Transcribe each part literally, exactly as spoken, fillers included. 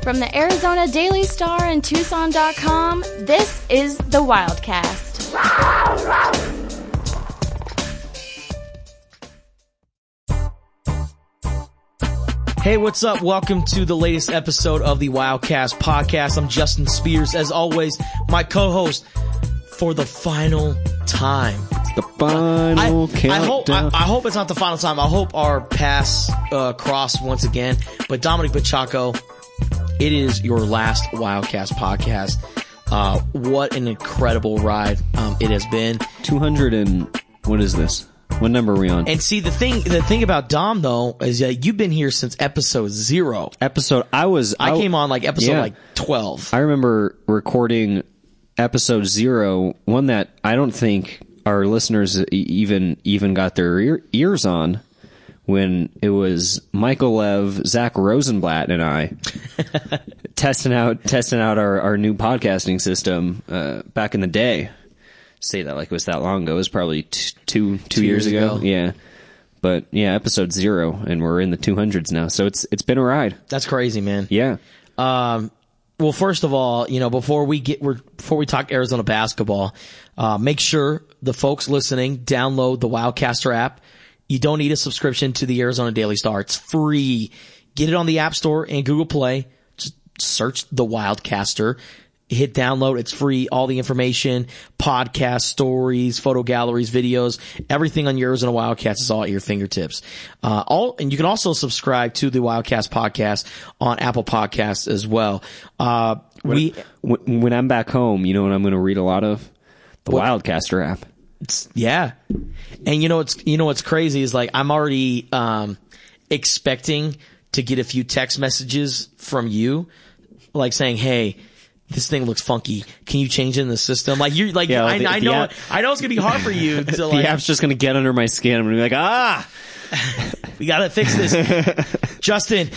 From the Arizona Daily Star and Tucson dot com, this is the Wildcast. Hey, what's up? Welcome to the latest episode of the Wildcast podcast. I'm Justin Spears. As always, my co-host for the final time. The final I, countdown. I hope, I, I hope it's not the final time. I hope our paths uh, cross once again. But Dominic Bachaco, it is your last Wildcast podcast. Uh, what an incredible ride um, it has been. two hundred and, what is this? What number are we on? And see, the thing, the thing about Dom though is that you've been here since episode zero. Episode, I was, I, I came on like episode yeah. like twelve. I remember recording episode zero, one that I don't think our listeners even, even got their ear, ears on, when it was Michael Lev, Zach Rosenblatt, and I testing out, testing out our, our new podcasting system, uh, back in the day. Say that like it was that long ago. It was probably t- two, two, two years, years ago. ago. Yeah. But yeah, episode zero, and we're in the two hundreds now. So it's, it's been a ride. That's crazy, man. Yeah. Um, well, first of all, you know, before we get, we're, before we talk Arizona basketball, uh, make sure the folks listening download the Wildcaster app. You don't need a subscription to the Arizona Daily Star. It's free. Get it on the App Store and Google Play. Just search the Wildcaster. Hit download. It's free. All the information, podcast stories, photo galleries, videos, everything on your Arizona Wildcats is all at your fingertips. Uh, all, and you can also subscribe to the Wildcast podcast on Apple Podcasts as well. Uh, we, when, when I'm back home, you know what I'm going to read a lot of? The what, Wildcaster app. It's, yeah. And you know, it's, you know, what's crazy is like, I'm already, um, expecting to get a few text messages from you, like saying, hey, this thing looks funky. Can you change it in the system? Like you're like, yeah, I, the, I the know, app, I know it's gonna be hard for you to like. The app's just gonna get under my skin. I'm gonna be like, ah, we gotta fix this. Justin,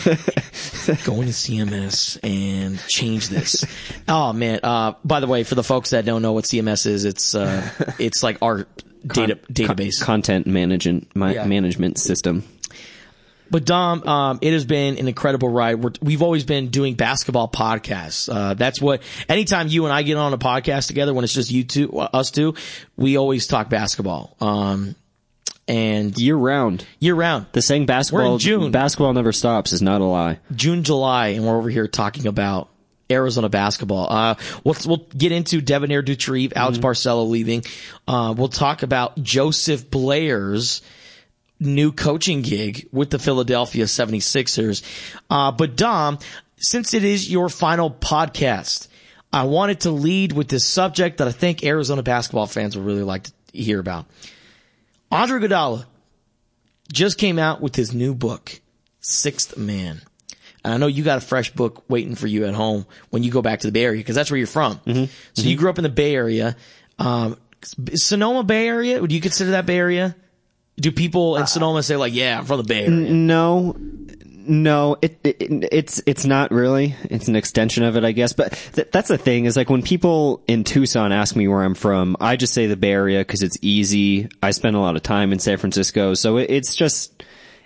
go into C M S and change this. Oh man. Uh, by the way, for the folks that don't know what C M S is, it's, uh, it's like our data, Con- database. Con- content management, my, yeah. management system. But Dom, um, it has been an incredible ride. We're, we've always been doing basketball podcasts. Uh, that's what, anytime you and I get on a podcast together, when it's just you two, us two, we always talk basketball. Um, and year round, year round. The saying basketball, we're in June. Basketball never stops is not a lie. June, July, and we're over here talking about Arizona basketball. Uh, we'll, we'll get into Debonair Dutrieve, Alex mm-hmm. Barcelo leaving. Uh, we'll talk about Joseph Blair's new coaching gig with the Philadelphia seventy-sixers. Uh, but Dom, since it is your final podcast, I wanted to lead with this subject that I think Arizona basketball fans would really like to hear about. Andre Iguodala just came out with his new book, Sixth Man. And I know you got a fresh book waiting for you at home when you go back to the Bay Area, because that's where you're from. Mm-hmm. So mm-hmm. you grew up in the Bay Area. Um, Sonoma Bay Area? Would you consider that Bay Area? Do people in Sonoma say like, yeah, I'm from the Bay Area? No, no, it, it it's it's not really. It's an extension of it, I guess. But th- that's the thing is like when people in Tucson ask me where I'm from, I just say the Bay Area because it's easy. I spend a lot of time in San Francisco, so it, it's just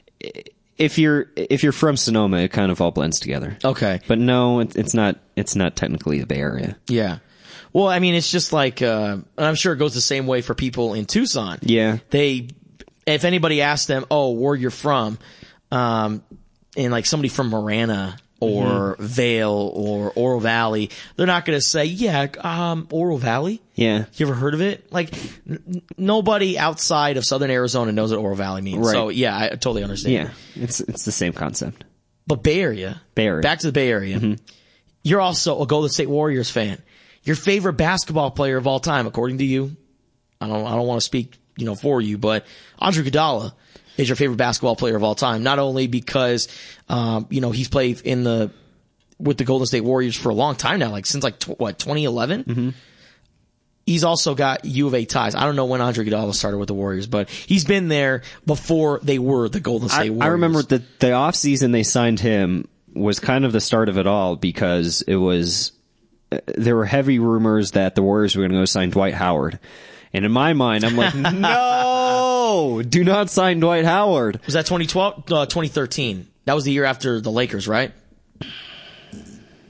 if you're if you're from Sonoma, it kind of all blends together. Okay, but no, it, it's not. It's not technically the Bay Area. Yeah. Well, I mean, it's just like uh, I'm sure it goes the same way for people in Tucson. Yeah, they. If anybody asks them, oh, where you're from, um, and like somebody from Marana or mm-hmm. Vail or Oro Valley, they're not going to say, yeah, um, Oro Valley. Yeah. You ever heard of it? Like, n- nobody outside of Southern Arizona knows what Oro Valley means. Right. So yeah, I totally understand. Yeah. It's, it's the same concept. But Bay Area. Bay Area. Back to the Bay Area. Mm-hmm. You're also a Golden State Warriors fan. Your favorite basketball player of all time, according to you. I don't, I don't want to speak you know, for you, but Andre Iguodala is your favorite basketball player of all time. Not only because, um, you know, he's played in the, with the Golden State Warriors for a long time now, like since like, tw- what, twenty eleven? Mm-hmm. He's also got U of A ties. I don't know when Andre Iguodala started with the Warriors, but he's been there before they were the Golden State I, Warriors. I remember the, the offseason they signed him was kind of the start of it all because it was, there were heavy rumors that the Warriors were going to go sign Dwight Howard. And in my mind, I'm like, no, do not sign Dwight Howard. Was that twenty twelve? Uh, twenty thirteen. That was the year after the Lakers, right?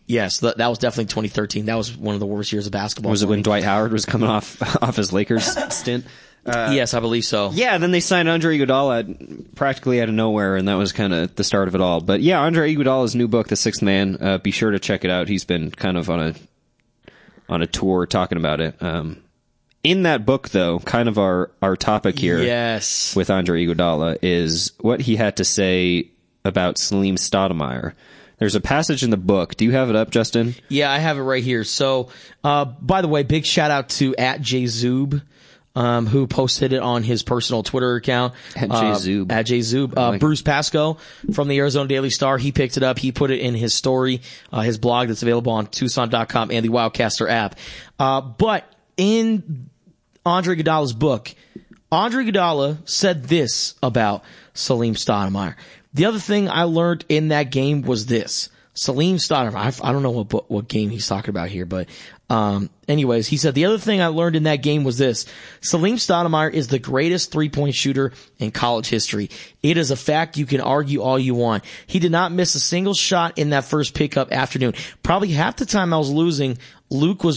Yes, that, that was definitely twenty thirteen. That was one of the worst years of basketball. Was it when me. Dwight Howard was coming off off his Lakers stint? Uh, yes, I believe so. Yeah, then they signed Andre Iguodala practically out of nowhere, and that was kind of the start of it all. But yeah, Andre Iguodala's new book, The Sixth Man, uh, be sure to check it out. He's been kind of on a on a tour talking about it. Um, in that book, though, kind of our, our topic here yes. with Andre Iguodala is what he had to say about Salim Stoudemire. There's a passage in the book. Do you have it up, Justin? Yeah, I have it right here. So, uh, by the way, big shout out to at JZoob. Um, who posted it on his personal Twitter account. At JZoob. Uh, at JZoob. Uh, like Bruce Pascoe from the Arizona Daily Star. He picked it up. He put it in his story, uh, his blog that's available on Tucson dot com and the Wildcaster app. Uh, but in Andre Iguodala's book, Andre Iguodala said this about Salim Stoudemire. The other thing I learned in that game was this. Salim Stoudemire, I, I don't know what what game he's talking about here, but um anyways, he said the other thing I learned in that game was this. Salim Stoudemire is the greatest three-point shooter in college history. It is a fact you can argue all you want. He did not miss a single shot in that first pickup afternoon. Probably half the time I was losing, Luke was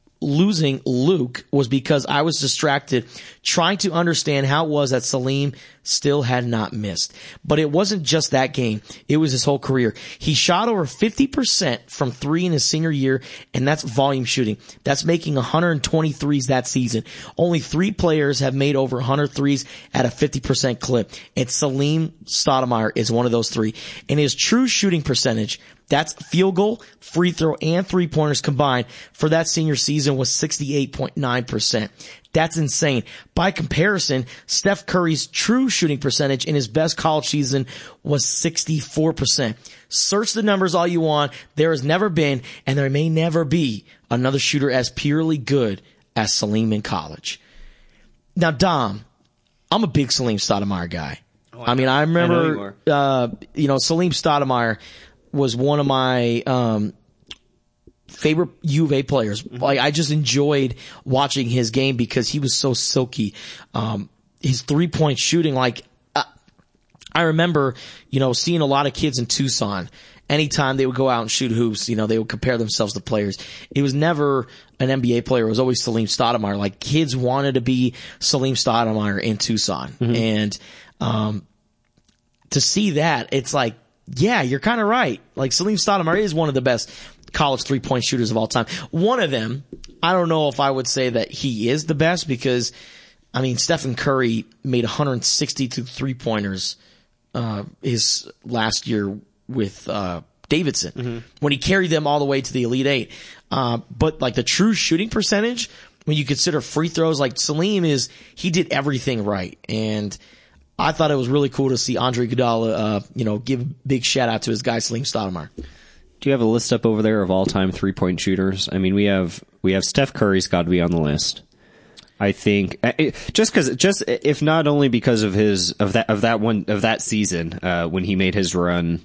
losing Luke was because I was distracted trying to understand how it was that Salim still had not missed. But it wasn't just that game. It was his whole career. He shot over fifty percent from three in his senior year, and that's volume shooting. That's making one hundred twenty threes that season. Only three players have made over one hundred threes at a fifty percent clip. And Salim Stoudemire is one of those three. And his true shooting percentage, that's field goal, free throw, and three-pointers combined for that senior season was sixty-eight point nine percent. That's insane. By comparison, Steph Curry's true shooting percentage in his best college season was sixty-four percent. Search the numbers all you want. There has never been, and there may never be, another shooter as purely good as Salim in college. Now, Dom, I'm a big Salim Stoudemire guy. Oh, I, I mean, I remember, I you, uh, you know, Salim Stoudemire was one of my um favorite U of A players. Like, I just enjoyed watching his game because he was so silky. Um his three-point shooting, like, uh, I remember, you know, seeing a lot of kids in Tucson. Anytime they would go out and shoot hoops, you know, they would compare themselves to players. It was never an N B A player. It was always Salim Stoudemire. Like, kids wanted to be Salim Stoudemire in Tucson. Mm-hmm. And um to see that, it's like, yeah, you're kind of right. Like, Salim Stoudemire is one of the best college three-point shooters of all time. One of them, I don't know if I would say that he is the best because, I mean, Stephen Curry made one hundred sixty-two three-pointers uh his last year with uh Davidson mm-hmm. when he carried them all the way to the Elite Eight. Uh, but, like, the true shooting percentage, when you consider free throws, like, Salim is, he did everything right. And I thought it was really cool to see Andre Iguodala, uh, you know, give a big shout out to his guy, Salim Stoudemire. Do you have a list up over there of all-time three-point shooters? I mean, we have we have Steph Curry's got to be on the list. I think it, just because, just if not only because of his of that of that one of that season uh, when he made his run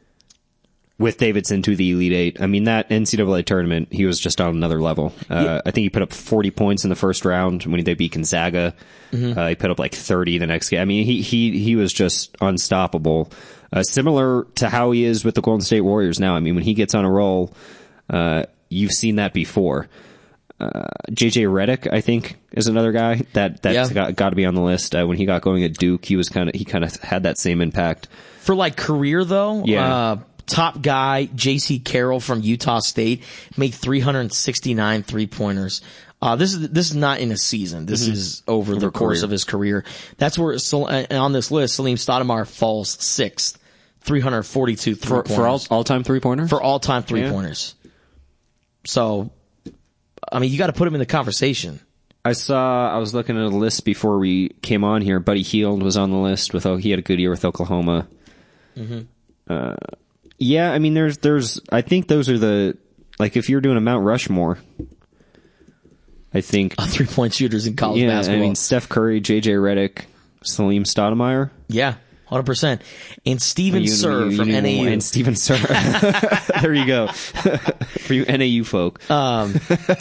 with Davidson to the Elite Eight. I mean, that N C double A tournament, he was just on another level. Uh, yeah. I think he put up forty points in the first round when they beat Gonzaga. Mm-hmm. Uh, he put up like thirty the next game. I mean, he he he was just unstoppable. Uh, similar to how he is with the Golden State Warriors now. I mean, when he gets on a roll, uh, you've seen that before. Uh, J J Redick, I think, is another guy that that's yeah. got, got to be on the list. Uh, when he got going at Duke, he was kind of he kind of had that same impact. For like career though, yeah. Uh, top guy J C Carroll from Utah State made three hundred sixty-nine three-pointers. Uh, this is this is not in a season. This mm-hmm. is over, over the course career. of his career. That's where on this list, Salim Stoudemire falls sixth, three hundred forty-two for, three-pointers for all all time three-pointers. For all time three-pointers. Yeah. So, I mean, you got to put him in the conversation. I saw. I was looking at a list before we came on here. Buddy Hield was on the list with. Oh, he had a good year with Oklahoma. Mm-hmm. Uh, yeah, I mean, there's there's. I think those are the like if you're doing a Mount Rushmore. I think uh, three-point shooters in college yeah, basketball. I mean, Steph Curry, J J Redick, Salim Stoudemire. Yeah, one hundred percent. And Steven Serve from N A U. And Steven Serve. There you go. For you N A U folk. Um,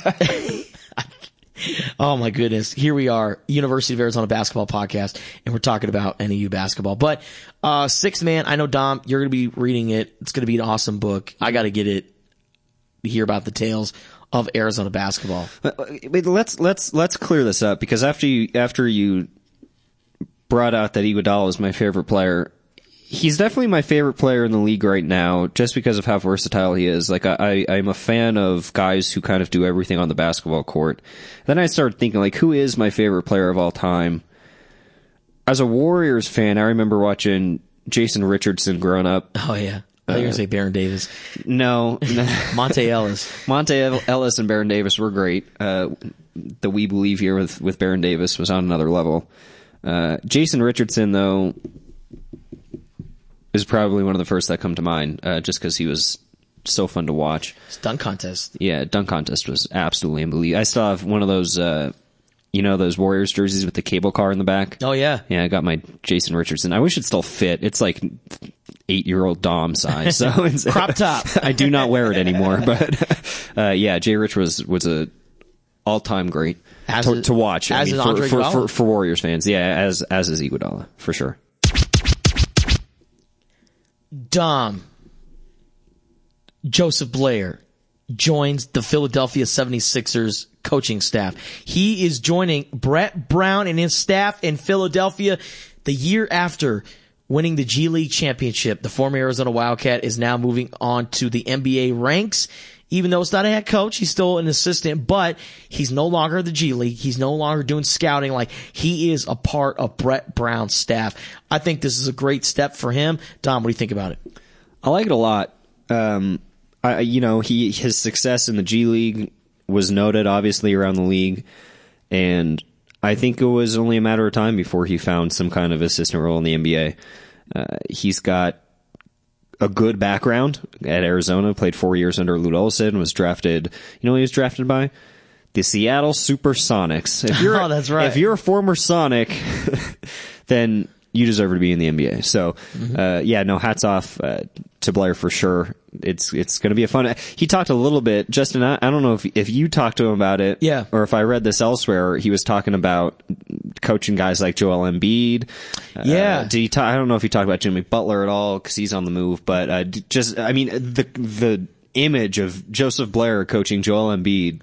oh, my goodness. Here we are, University of Arizona Basketball Podcast, and we're talking about N A U basketball. But uh, Sixth Man, I know, Dom, you're going to be reading it. It's going to be an awesome book. I got to get it. hear about the tales of Arizona basketball. Wait, let's let's let's clear this up, because after you after you brought out that Iguodala is my favorite player, he's definitely my favorite player in the league right now, just because of how versatile he is. Like I, I I'm a fan of guys who kind of do everything on the basketball court. Then I started thinking, like, who is my favorite player of all time? As a Warriors fan, I remember watching Jason Richardson growing up. Oh yeah. I thought you were going to say Baron Davis. No. Monte Ellis. Monte Ellis and Baron Davis were great. Uh, the We Believe here with, with Baron Davis was on another level. Uh, Jason Richardson, though, is probably one of the first that come to mind, uh, just because he was so fun to watch. It's dunk contest. Yeah, dunk contest was absolutely unbelievable. I still have one of those, uh, you know, those Warriors jerseys with the cable car in the back? Oh, yeah. Yeah, I got my Jason Richardson. I wish it still fit. It's like eight-year-old Dom size. So it's, crop top. I do not wear it anymore, but uh, yeah, Jay Rich was was a all-time great as to, is, to watch. As I mean, is for, Andre for, Iguodala. for, for Warriors fans, yeah, as as is Iguodala for sure. Dom, Joseph Blair joins the Philadelphia seventy-sixers coaching staff. He is joining Brett Brown and his staff in Philadelphia the year after winning the G League championship. The former Arizona Wildcat is now moving on to the N B A ranks. Even though it's not a head coach, he's still an assistant, but he's no longer the G League. He's no longer doing scouting. Like, he is a part of Brett Brown's staff. I think this is a great step for him. Dom, what do you think about it? I like it a lot. Um, I, you know, he his success in the G League was noted, obviously, around the league, and I think it was only a matter of time before he found some kind of assistant role in the N B A. Uh, he's got a good background at Arizona, played four years under Lute Olson, was drafted, you know who he was drafted by? The Seattle Supersonics. If you're, oh, that's right. If you're a former Sonic, then you deserve to be in the N B A. So, mm-hmm. uh, yeah, no, hats off uh, to Blair for sure. It's it's going to be a fun. He talked a little bit, Justin. I, I don't know if if you talked to him about it, yeah, or if I read this elsewhere. He was talking about coaching guys like Joel Embiid. Yeah, uh, did he? Ta- I don't know if he talked about Jimmy Butler at all because he's on the move. But uh, just, I mean, the the image of Joseph Blair coaching Joel Embiid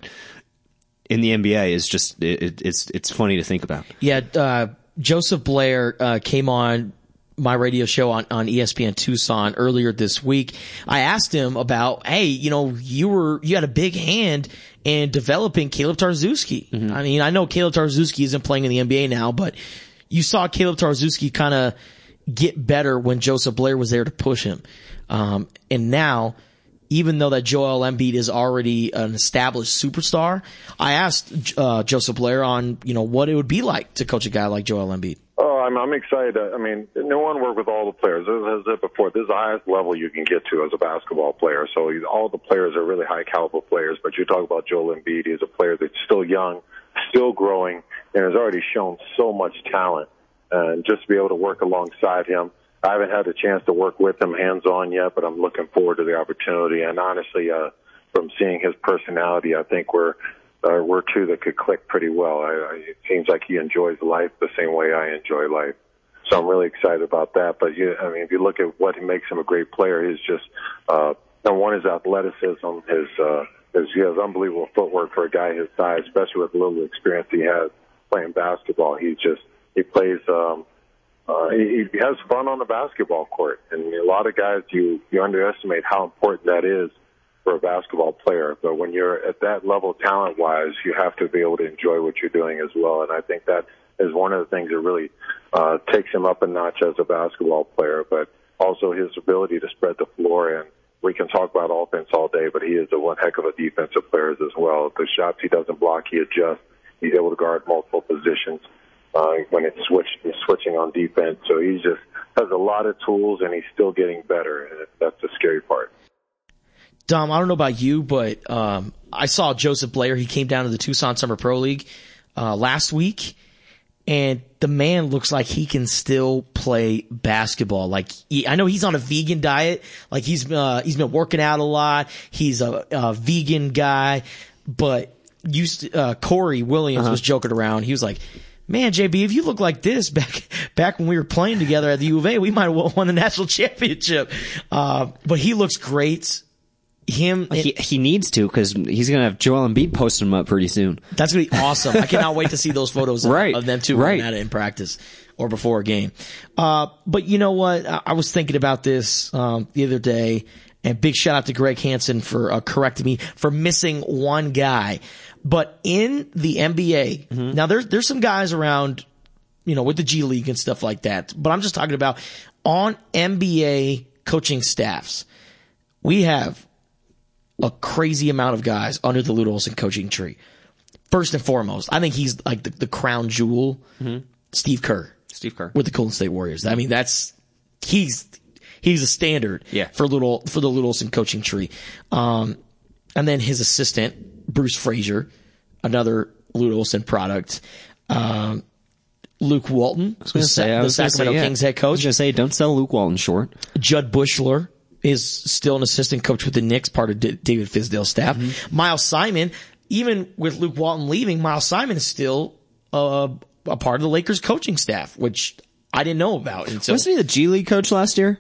in the N B A is just it, it's it's funny to think about. Yeah, uh, Joseph Blair uh, came on my radio show on, on E S P N Tucson earlier this week. I asked him about, hey, you know, you were, you had a big hand in developing Caleb Tarczewski. Mm-hmm. I mean, I know Caleb Tarczewski isn't playing in the N B A now, but you saw Caleb Tarczewski kind of get better when Joseph Blair was there to push him. Um, and now, even though that Joel Embiid is already an established superstar, I asked, uh, Joseph Blair on, you know, what it would be like to coach a guy like Joel Embiid. Oh, I'm, I'm excited. I mean, no one worked with all the players. As I said before, this is the highest level you can get to as a basketball player. So all the players are really high caliber players. But you talk about Joel Embiid, he's a player that's still young, still growing, and has already shown so much talent. And just to be able to work alongside him, I haven't had a chance to work with him hands-on yet, but I'm looking forward to the opportunity. And honestly, uh, from seeing his personality, I think we're Uh, we're two that could click pretty well. I, I, it seems like he enjoys life the same way I enjoy life. So I'm really excited about that. But, you, I mean, if you look at what makes him a great player, he's just, uh, number one, his athleticism, his, uh, his, he has unbelievable footwork for a guy his size, especially with the little experience he has playing basketball. He just, he plays, um, uh, he, he has fun on the basketball court. And a lot of guys, you, you underestimate how important that is for a basketball player. But when you're at that level talent-wise, you have to be able to enjoy what you're doing as well. And I think that is one of the things that really uh, takes him up a notch as a basketball player, but also his ability to spread the floor. And we can talk about offense all day, but he is a one heck of a defensive player as well. The shots he doesn't block, he adjusts. He's able to guard multiple positions uh, when it's switch, he's switching on defense. So he just has a lot of tools, and he's still getting better, and that's the scary part. Dom, I don't know about you, but um, I saw Joseph Blair. He came down to the Tucson Summer Pro League uh, last week, and the man looks like he can still play basketball. Like, he, I know he's on a vegan diet. Like, he's uh, he's been working out a lot. He's a, a vegan guy, but used to, uh, Corey Williams uh-huh. was joking around. He was like, man, J B, if you look like this back back when we were playing together at the U of A, we might have won the national championship. Uh, but he looks great. him. He, he needs to because he's going to have Joel Embiid posting him up pretty soon. That's going to be awesome. I cannot wait to see those photos of, right. of them two right. running at it in practice or before a game. Uh, but you know what? I, I was thinking about this um, the other day, and big shout out to Greg Hansen for uh, correcting me for missing one guy. But in the N B A, mm-hmm. now there's there's some guys around, you know, with the G League and stuff like that. But I'm just talking about on N B A coaching staffs. We have a crazy amount of guys under the Lute Olson coaching tree. First and foremost, I think he's like the, the crown jewel, mm-hmm. Steve Kerr. Steve Kerr. With the Golden State Warriors. I mean, that's, he's, he's a standard yeah. for little, for the Lute Olson coaching tree. Um, and then his assistant, Bruce Frazier, another Lute Olson product. Um, Luke Walton, the, say, the Sacramento say, yeah. Kings head coach. I was going to say, don't sell Luke Walton short. Judd Bushler is still an assistant coach with the Knicks, part of D- David Fizdale's staff. Mm-hmm. Miles Simon, even with Luke Walton leaving, Miles Simon is still uh, a part of the Lakers coaching staff, which I didn't know about. And so, wasn't he the G League coach last year?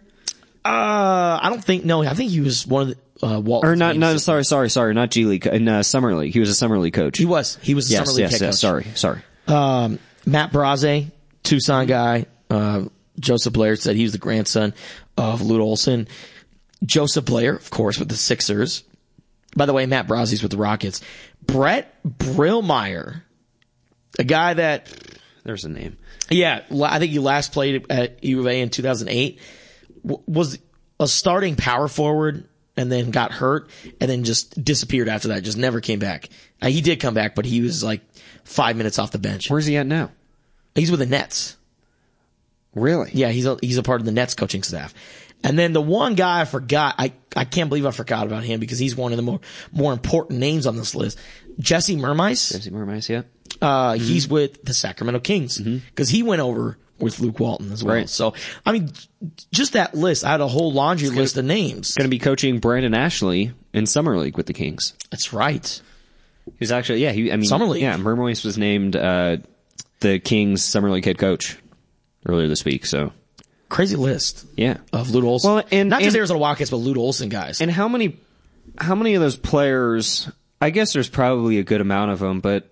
Uh, I don't think, no, I think he was one of the, uh, Walton's Or not, no, assistants. sorry, sorry, sorry, not G League, in uh, Summer League. He was a Summer League coach. He was. He was a yes, Summer League yes, head yes, coach. sorry, sorry. Um, Matt Braze, Tucson guy, uh, Joseph Blair said he was the grandson of Lute Olson. Joseph Blair, of course, with the Sixers. By the way, Matt Brazi's with the Rockets. Brett Brillmeyer, a guy that, there's a name. Yeah, I think he last played at U of A in two thousand eight. Was a starting power forward and then got hurt and then just disappeared after that. Just never came back. Uh, he did come back, but he was like five minutes off the bench. Where's he at now? He's with the Nets. Really? Yeah, he's a, he's a part of the Nets coaching staff. And then the one guy I forgot, I, I can't believe I forgot about him because he's one of the more, more important names on this list. Jesse Mermice. Jesse Mermice, yeah. Uh, mm-hmm. He's with the Sacramento Kings because mm-hmm. he went over with Luke Walton as well. Right. So, I mean, just that list, I had a whole laundry gonna, list of names. Going to be coaching Brandon Ashley in Summer League with the Kings. That's right. He was actually, yeah, he, I mean, Summer League. Yeah, Mermice was named, uh, the Kings Summer League head coach earlier this week, so. Crazy list. Yeah. Of Lute Olson. Well, and not just and, Arizona Wildcats, but Lute Olson guys. And how many, how many of those players, I guess there's probably a good amount of them, but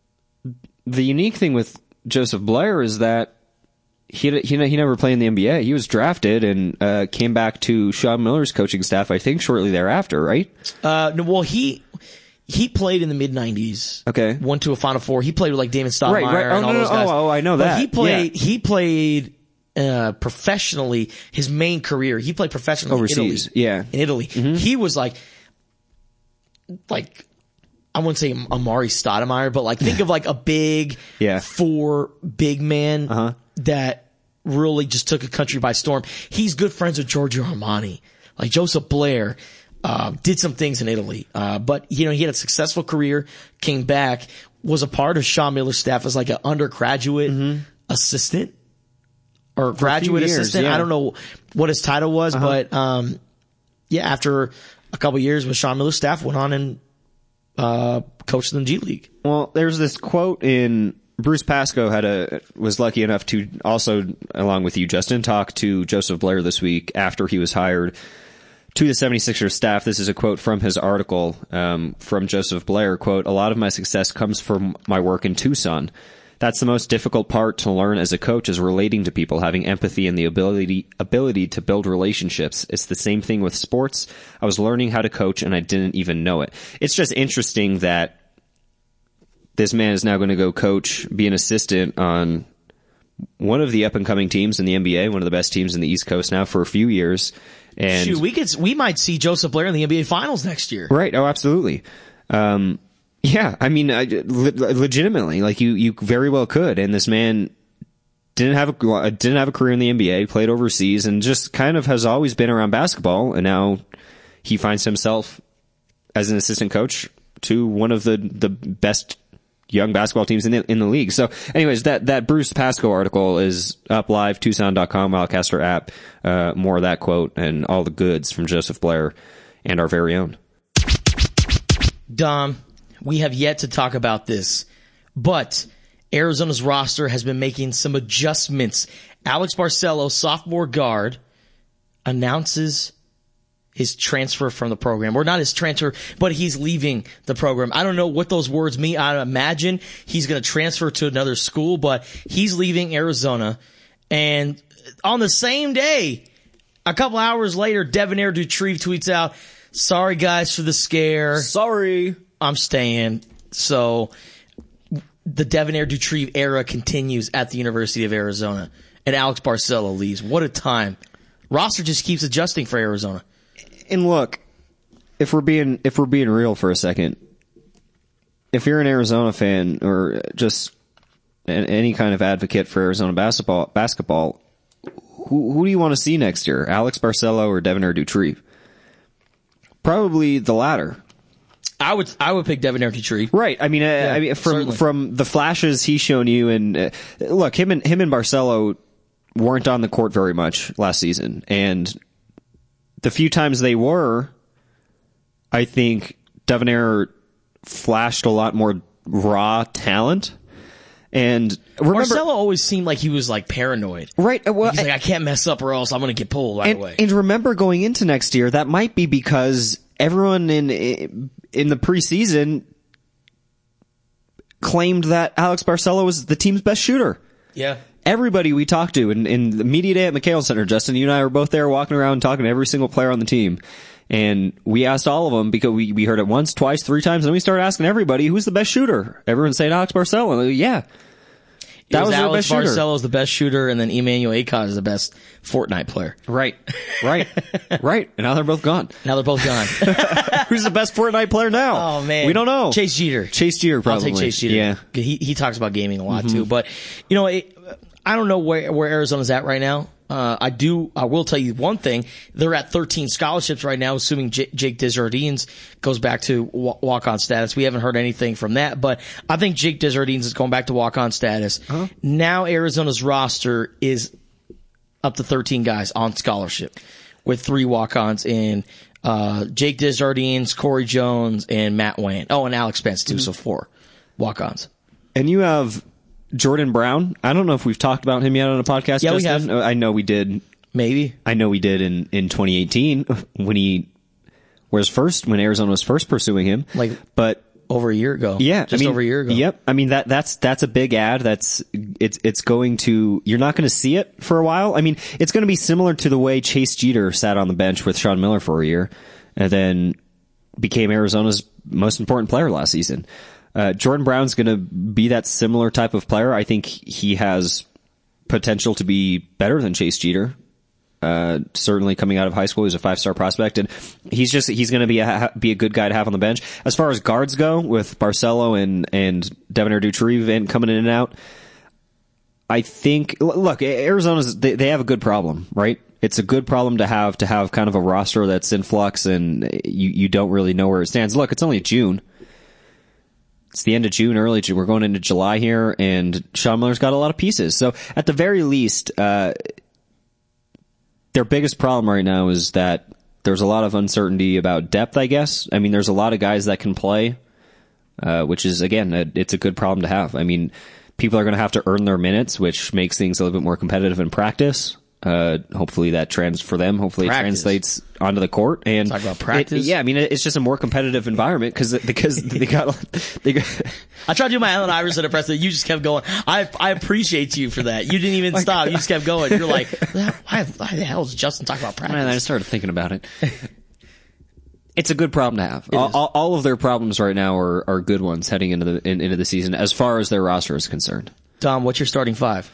the unique thing with Joseph Blair is that he he, he never played in the N B A. He was drafted and uh, came back to Sean Miller's coaching staff, I think, shortly thereafter, right? Uh, no, well, he he played in the mid nineties. Okay, went to a Final Four. He played with like Damon Stoudemire right, right. Oh, and all no, those no, guys. Oh, oh, I know but that. He played. Yeah. He played uh, professionally. His main career. He played professionally overseas. In Italy, yeah, in Italy. Mm-hmm. He was like, like. I wouldn't say Amari Stoudemire, but like think of like a big yeah. four big man uh-huh. that really just took a country by storm. He's good friends with Giorgio Armani. Like Joseph Blair uh, did some things in Italy, uh, but you know he had a successful career, came back, was a part of Sean Miller's staff as like an undergraduate mm-hmm. assistant or For graduate years, assistant. Yeah. I don't know what his title was, uh-huh. but um, yeah, after a couple years with Sean Miller's staff, went on and Uh, coached in the G League. Well, there's this quote in Bruce Pascoe had a was lucky enough to also, along with you, Justin, talk to Joseph Blair this week after he was hired to the seventy-sixers staff. This is a quote from his article um, from Joseph Blair. Quote: "A lot of my success comes from my work in Tucson. That's the most difficult part to learn as a coach, is relating to people, having empathy and the ability ability to build relationships. It's the same thing with sports. I was learning how to coach and I didn't even know it." It's just interesting that this man is now going to go coach, be an assistant on one of the up and coming teams in the N B A, one of the best teams in the East Coast now for a few years. And Shoot, we could we might see Joseph Blair in the N B A Finals next year. Right? Oh, absolutely. Um, Yeah, I mean, I, le- legitimately, like you, you very well could. And this man didn't have a didn't have a career in the N B A, played overseas, and just kind of has always been around basketball. And now he finds himself as an assistant coach to one of the the best young basketball teams in the in the league. So, anyways, that that Bruce Pascoe article is up live, Tucson dot com, Wildcaster app. Uh, more of that quote and all the goods from Joseph Blair and our very own Dom. We have yet to talk about this, but Arizona's roster has been making some adjustments. Alex Barcelo, sophomore guard, announces his transfer from the program, or not his transfer, but he's leaving the program. I don't know what those words mean. I imagine he's going to transfer to another school, but he's leaving Arizona. And on the same day, a couple hours later, Devonair Dutrieve tweets out, "Sorry guys for the scare. Sorry. I'm staying." So the Devonair Dutrieve era continues at the University of Arizona, and Alex Barcelo leaves. What a time. Roster just keeps adjusting for Arizona. And look, if we're being if we're being real for a second, if you're an Arizona fan or just an, any kind of advocate for Arizona basketball, basketball, who who do you want to see next year? Alex Barcelo or Devonair Dutrieve? Probably the latter. I would I would pick Devonair Dutrieve. Right. I mean, uh, Yeah, I mean, from certainly. from the flashes he's shown you, and uh, look, him and him and Barcelo weren't on the court very much last season, and the few times they were, I think Devonair flashed a lot more raw talent. And remember, Barcelo always seemed like he was like paranoid. right? uh, Well, He's like, I can't mess up or else I'm going to get pulled right and, away. and remember going into next year, that might be because everyone in in the preseason claimed that Alex Barcelo was the team's best shooter. Yeah. Everybody we talked to in, in the media day at McHale Center, Justin, you and I were both there walking around talking to every single player on the team. And we asked all of them because we, we heard it once, twice, three times, and then we started asking everybody, who's the best shooter? Everyone saying Alex Barcelo. And they, yeah. That It was, was their Alex best shooter. Barcelo's the best shooter, and then Emmanuel Akon is the best Fortnite player. Right. Right. Right. And now they're both gone. Now they're both gone. Who's the best Fortnite player now? Oh man, We don't know. Chase Jeter. Chase Jeter, probably. I'll take Chase Jeter. Yeah. he he talks about gaming a lot too. But you know, it, I don't know where where Arizona's at right now. Uh, I do. I will tell you one thing. They're at thirteen scholarships right now, assuming J- Jake Desjardins goes back to wa- walk-on status. We haven't heard anything from that, but I think Jake Desjardins is going back to walk-on status. Uh-huh. Now Arizona's roster is up to thirteen guys on scholarship, with three walk-ons in uh, Jake Desjardins, Corey Jones, and Matt Wayne. Oh, and Alex Spence too. So four walk-ons. And you have Jordan Brown. I don't know if we've talked about him yet on a podcast. Yeah, we Justin. have. I know we did. Maybe. I know we did in, in twenty eighteen when he was first, when Arizona was first pursuing him. Like, but over a year ago. yeah, Just I mean, over a year ago. Yep. I mean, that, that's, that's a big ad. That's, it's, it's going to, you're not going to see it for a while. I mean, it's going to be similar to the way Chase Jeter sat on the bench with Sean Miller for a year and then became Arizona's most important player last season. Uh, Jordan Brown's going to be that similar type of player. I think he has potential to be better than Chase Jeter. Uh, certainly coming out of high school, he's a five-star prospect, and he's just, he's going to be a, be a good guy to have on the bench. As far as guards go, with Barcelo and, and Devonair Dutrieve and coming in and out, I think, look, Arizona's, they, they have a good problem, right? It's a good problem to have, to have kind of a roster that's in flux and you, you don't really know where it stands. Look, it's only June. It's the end of June, early June. We're going into July here, and Sean Miller's got a lot of pieces. So at the very least, uh, their biggest problem right now is that there's a lot of uncertainty about depth, I guess. I mean, there's a lot of guys that can play, uh, which is, again, a, it's a good problem to have. I mean, people are going to have to earn their minutes, which makes things a little bit more competitive in practice. Uh, hopefully that trends for them. Hopefully Practice. it translates onto the court. And Talk about practice. it- yeah, I mean, it's just a more competitive environment because because they got they got. I tried to do my Allen Iverson impression. You just kept going. I I appreciate you for that. You didn't even stop. You just kept going. You're like, why, why the hell does Justin talk about practice? And I started thinking about it. It's a good problem to have. It All, is. all, all of their problems right now are, are good ones heading into the in, into the season, as far as their roster is concerned. Dom, what's your starting five?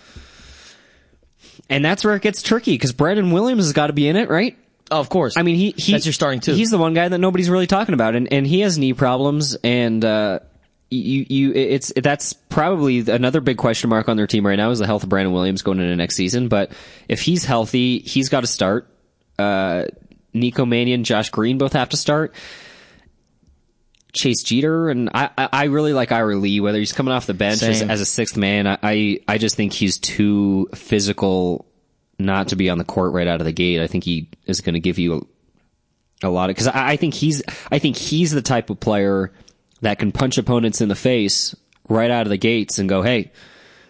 And that's where it gets tricky because Brandon Williams has got to be in it, right? Oh, of course. I mean, he, he That's your starting two. He's the one guy that nobody's really talking about, and and he has knee problems, and uh, you you it's that's probably another big question mark on their team right now is the health of Brandon Williams going into next season. But if he's healthy, he's got to start. Uh, Nico Mannion, Josh Green both have to start. Chase Jeter, and I, I, I really like Ira Lee, whether he's coming off the bench as, Same. as a sixth man. I, I, I just think he's too physical not to be on the court right out of the gate. I think he is going to give you a, a lot of, cause I, I think he's, I think he's the type of player that can punch opponents in the face right out of the gates and go, hey,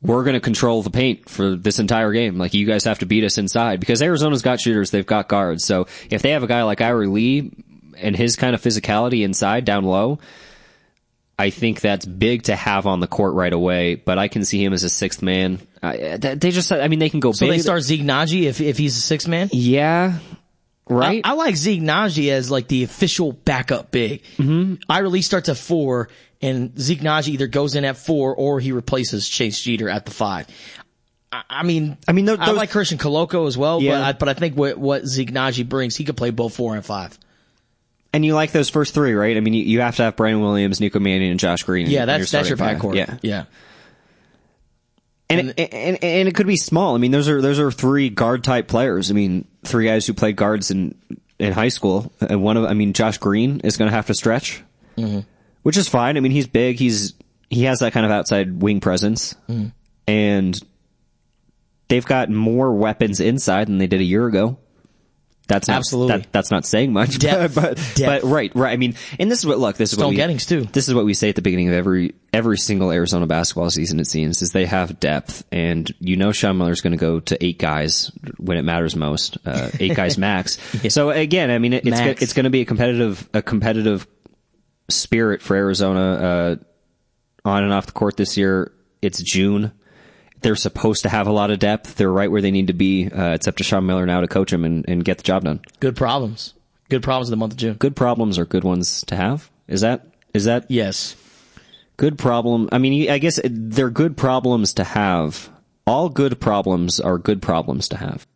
we're going to control the paint for this entire game. Like, you guys have to beat us inside, because Arizona's got shooters, they've got guards. So if they have a guy like Ira Lee and his kind of physicality inside, down low, I think that's big to have on the court right away. But I can see him as a sixth man. Uh, they just, I mean, they can go so big. they start Zeke Naji if if he's a sixth man? Yeah. Right? I, I like Zeke Naji as like the official backup big. Mm-hmm. Ira Lee starts at four, and Zeke Naji either goes in at four or he replaces Chase Jeter at the five. I, I mean, I mean, those, I like Christian Coloco as well, yeah. but I, but I think what what Zeke Naji brings, he could play both four and five. And you like those first three, right? I mean, you, you have to have Brandon Williams, Nico Mannion, and Josh Green. Yeah, that's your that's your five. backcourt. Yeah, yeah. And, and, and and it could be small. I mean, those are those are three guard type players. I mean, three guys who played guards in in high school. And one of, I mean, Josh Green is going to have to stretch, mm-hmm. which is fine. I mean, he's big. He's he has that kind of outside wing presence, mm-hmm. and they've got more weapons inside than they did a year ago. That's not, absolutely. That, that's not saying much, Depth. but, Depth. but right, right. I mean, and this is what look. This is Stone what we, Gettings too. This is what we say at the beginning of every every single Arizona basketball season. It seems is they have depth, and you know Sean Miller's going to go to eight guys when it matters most, uh, eight guys max. Yeah. So again, I mean, it, it's max. it's going to be a competitive a competitive spirit for Arizona uh, on and off the court this year. It's June. They're supposed to have a lot of depth. They're right where they need to be. Uh, it's up to Sean Miller now to coach them and, and get the job done. Good problems. Good problems in the month of June. Good problems are good ones to have. Is that, is that? Yes. Good problem. I mean, I guess they're good problems to have. All good problems are good problems to have.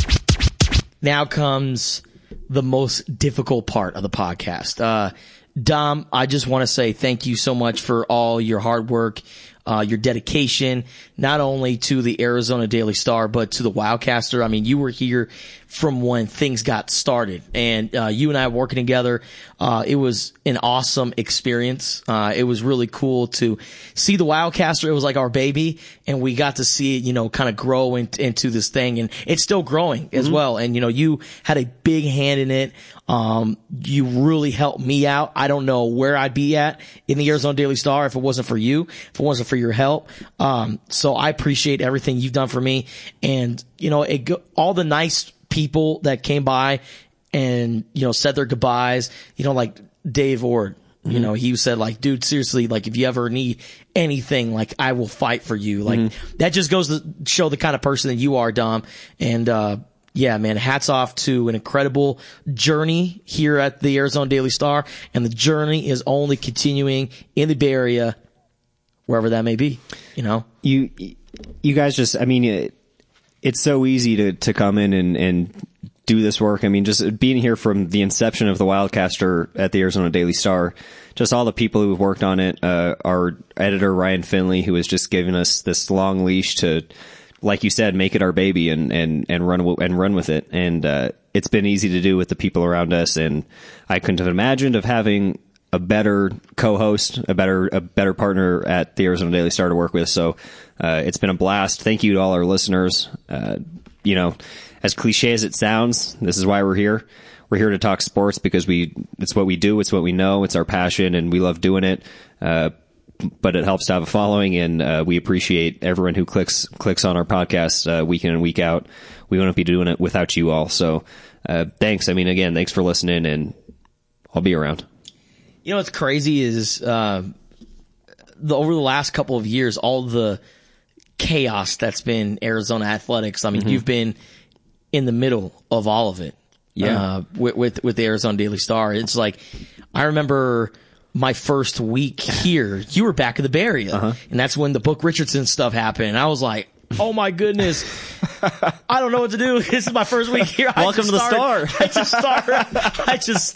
Now comes the most difficult part of the podcast. Uh, Dom, I just want to say thank you so much for all your hard work. Uh, your dedication, not only to the Arizona Daily Star, but to the Wildcaster. I mean, you were here from when things got started, and uh, you and I working together. Uh, it was an awesome experience. Uh, it was really cool to see the Wildcaster. It was like our baby, and we got to see it, you know, kind of grow in, into this thing, and it's still growing as mm-hmm. well. And, you know, you had a big hand in it. Um, you really helped me out. I don't know where I'd be at in the Arizona Daily Star if it wasn't for you, if it wasn't for your help. Um, so I appreciate everything you've done for me. And, you know, it go, all the nice people that came by and, you know, said their goodbyes, you know, like Dave Ord, mm-hmm. you know, he said like, dude, seriously, like if you ever need anything, like I will fight for you. Like mm-hmm. that just goes to show the kind of person that you are, Dom. And, uh, yeah, man, hats off to an incredible journey here at the Arizona Daily Star. And the journey is only continuing in the Bay Area, wherever that may be, you know? You, you guys just, I mean, it, it's so easy to, to come in and, and do this work. I mean, just being here from the inception of the Wildcaster at the Arizona Daily Star, just all the people who have worked on it, uh, our editor, Ryan Finley, who has just given us this long leash to, like you said, make it our baby and, and, and run, and run with it. And, uh, it's been easy to do with the people around us. And I couldn't have imagined of having a better co-host, a better, a better partner at the Arizona Daily Star to work with. So, uh, it's been a blast. Thank you to all our listeners. Uh, you know, as cliche as it sounds, this is why we're here. We're here to talk sports because we, it's what we do. It's what we know. It's our passion and we love doing it. Uh, but it helps to have a following, and uh, we appreciate everyone who clicks clicks on our podcast uh, week in and week out. We wouldn't be doing it without you all. So uh, thanks. I mean, again, thanks for listening, and I'll be around. You know what's crazy is uh, the over the last couple of years, all the chaos that's been Arizona athletics. I mean, mm-hmm. you've been in the middle of all of it. Yeah, uh, with, with with the Arizona Daily Star. It's like I remember my first week here, you were back in the Bay Area. Uh-huh. And that's when the Book Richardson stuff happened. And I was like, oh my goodness, I don't know what to do. This is my first week here. Welcome to the started, Star. I just started. I just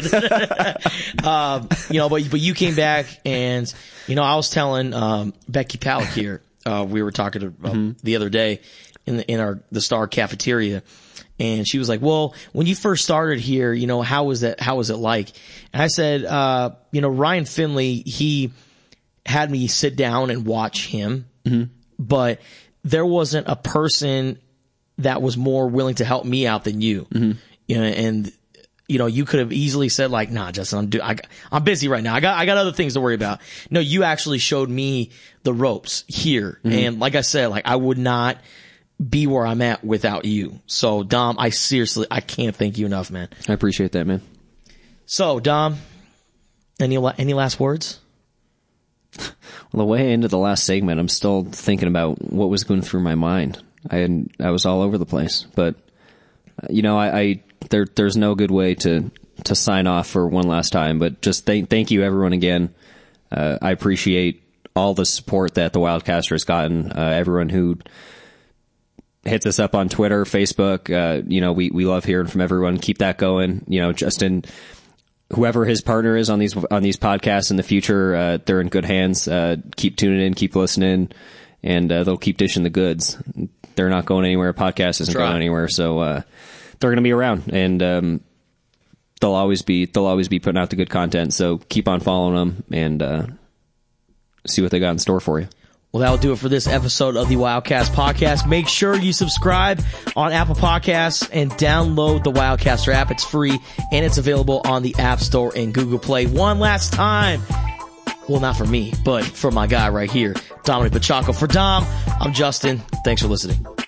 started. um, you know, but, but you came back and, you know, I was telling, um, Becky Palick here, uh, we were talking to, uh, mm-hmm. the other day in the, in our, the Star cafeteria. And she was like, well, when you first started here, you know, how was that, how was it like? And I said, uh, you know, Ryan Finley, he had me sit down and watch him, mm-hmm. but there wasn't a person that was more willing to help me out than you. Mm-hmm. You know, and you know, you could have easily said like, nah, Justin, I'm do- I, I'm busy right now. I got, I got other things to worry about. No, you actually showed me the ropes here. Mm-hmm. And like I said, like I would not be where I'm at without you. So Dom, I seriously, I can't thank you enough, man. I appreciate that, man. So Dom, any, any last words? Well, the way into the last segment, I'm still thinking about what was going through my mind. I had, I was all over the place, but you know, I, I there, there's no good way to, to sign off for one last time, but just thank, thank you everyone again. Uh, I appreciate all the support that the Wildcaster has gotten. Uh, everyone who hits us up on Twitter, Facebook, uh, you know, we, we love hearing from everyone. Keep that going. You know, Justin, whoever his partner is on these, on these podcasts in the future, uh, they're in good hands. Uh, keep tuning in, keep listening, and, uh, they'll keep dishing the goods. They're not going anywhere. Podcast isn't going anywhere. So, uh, they're going to be around, and, um, they'll always be, they'll always be putting out the good content. So keep on following them and, uh, see what they got in store for you. Well, that'll do it for this episode of the Wildcast Podcast. Make sure you subscribe on Apple Podcasts and download the Wildcaster app. It's free and it's available on the App Store and Google Play. One last time. Well, not for me, but for my guy right here, Dominic Pacheco. For Dom, I'm Justin. Thanks for listening.